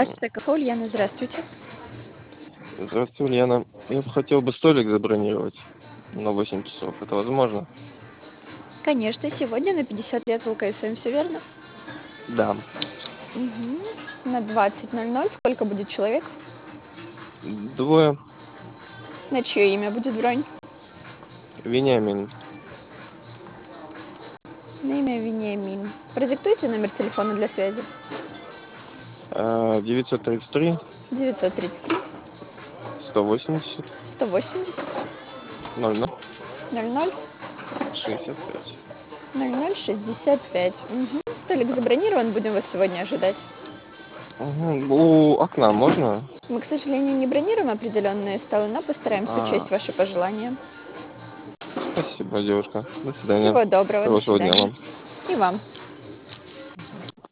Ульяна, здравствуйте. Здравствуй, Ульяна. Я бы хотел бы столик забронировать на 8 часов. Это возможно? Конечно, сегодня на 50 лет в ЛКСМ, все верно? Да. Мгм. На 20:00. Сколько будет человек? Двое. На чье имя будет бронь? Вениамин. На имя Вениамин. Продиктуйте номер телефона для связи. 933 933 180 180 00 00 65. 0065. Мгм. Столик забронирован, будем вас сегодня ожидать. У окна можно? Мы, к сожалению, не бронируем определенные столы, но постараемся А, учесть ваши пожелания. спасибо, девушка. До свидания. Всего доброго, до Хорошего дня свидания. вам. И вам.